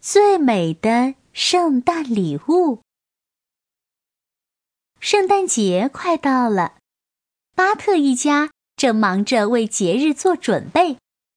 最美的圣诞礼物。圣诞节快到了，巴特一家正忙着为节日做准备。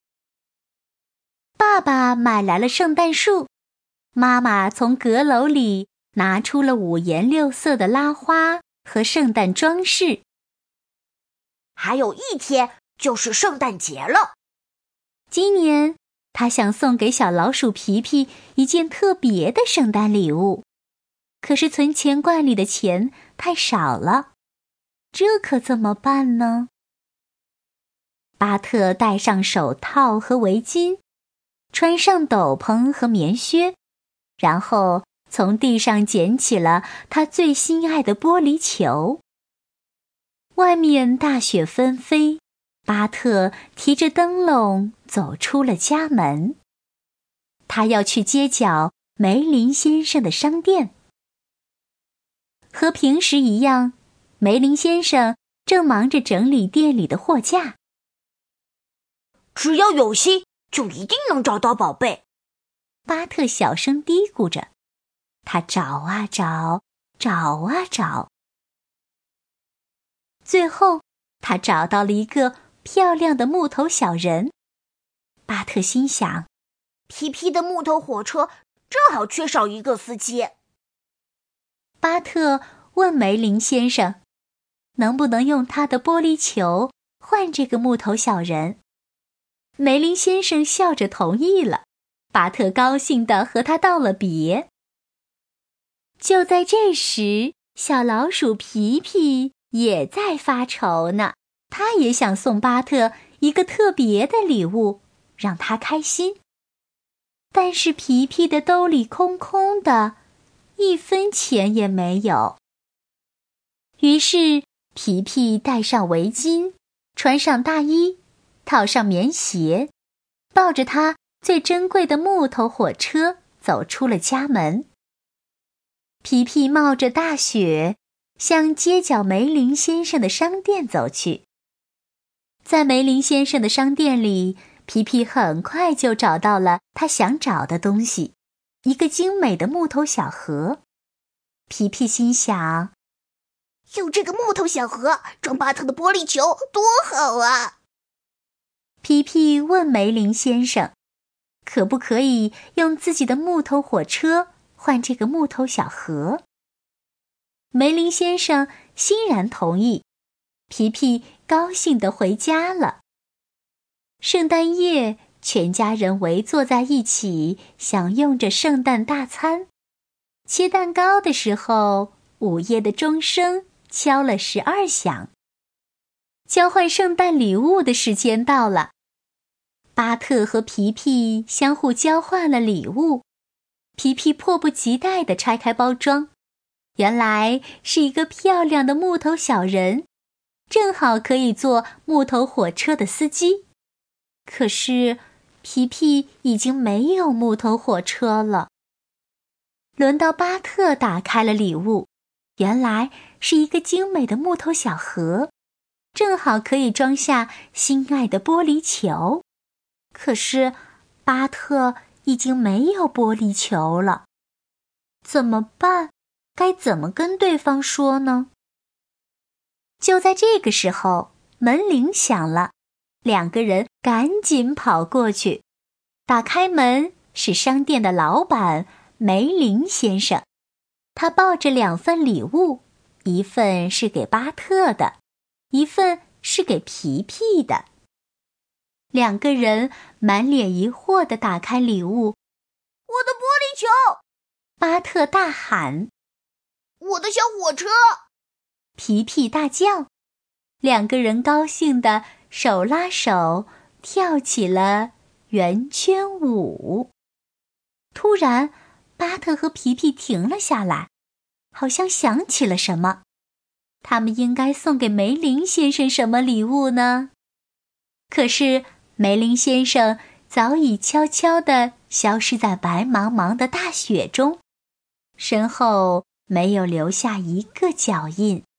爸爸买来了圣诞树，妈妈从阁楼里拿出了五颜六色的拉花和圣诞装饰。 还有一天就是圣诞节了。 今年他想送给小老鼠皮皮一件特别的圣诞礼物，可是存钱罐里的钱太少了，这可怎么办呢？巴特戴上手套和围巾，穿上斗篷和棉靴，然后从地上捡起了他最心爱的玻璃球。外面大雪纷飞，巴特提着灯笼走出了家门。他要去街角梅林先生的商店。和平时一样，梅林先生正忙着整理店里的货架。 只要有心，就一定能找到宝贝， 巴特小声嘀咕着。他找啊找，找啊找。最后，他找到了一个漂亮的木头小人。巴特心想， 皮皮的木头火车正好缺少一个司机。 巴特问梅林先生，能不能用他的玻璃球换这个木头小人？梅林先生笑着同意了。巴特高兴地和他道了别。就在这时，小老鼠皮皮也在发愁呢，他也想送巴特一个特别的礼物，让他开心。但是皮皮的兜里空空的，一分钱也没有。于是皮皮戴上围巾，穿上大衣，套上棉鞋，抱着他最珍贵的木头火车走出了家门。皮皮冒着大雪，向街角梅林先生的商店走去。在梅林先生的商店里，皮皮很快就找到了他想找的东西，一个精美的木头小盒。皮皮心想， 用这个木头小盒装巴特的玻璃球多好啊！ 皮皮问梅林先生，可不可以用自己的木头火车换这个木头小盒？梅林先生欣然同意，皮皮高兴地回家了。圣诞夜，全家人围坐在一起，享用着圣诞大餐。切蛋糕的时候，午夜的钟声敲了12响。交换圣诞礼物的时间到了。巴特和皮皮相互交换了礼物。皮皮迫不及待地拆开包装，原来是一个漂亮的木头小人，正好可以做木头火车的司机。可是皮皮已经没有木头火车了。轮到巴特打开了礼物，原来是一个精美的木头小盒，正好可以装下心爱的玻璃球。可是巴特已经没有玻璃球了，怎么办？该怎么跟对方说呢？就在这个时候，门铃响了，两个人赶紧跑过去。打开门是商店的老板梅林先生，他抱着2份礼物，一份是给巴特的，一份是给皮皮的。两个人满脸疑惑地打开礼物。 我的玻璃球！ 巴特大喊。 我的小火车！ 皮皮大叫。两个人高兴地手拉手跳起了圆圈舞。突然，巴特和皮皮停了下来，好像想起了什么。他们应该送给梅林先生什么礼物呢？可是梅林先生早已悄悄地消失在白茫茫的大雪中，身后没有留下一个脚印。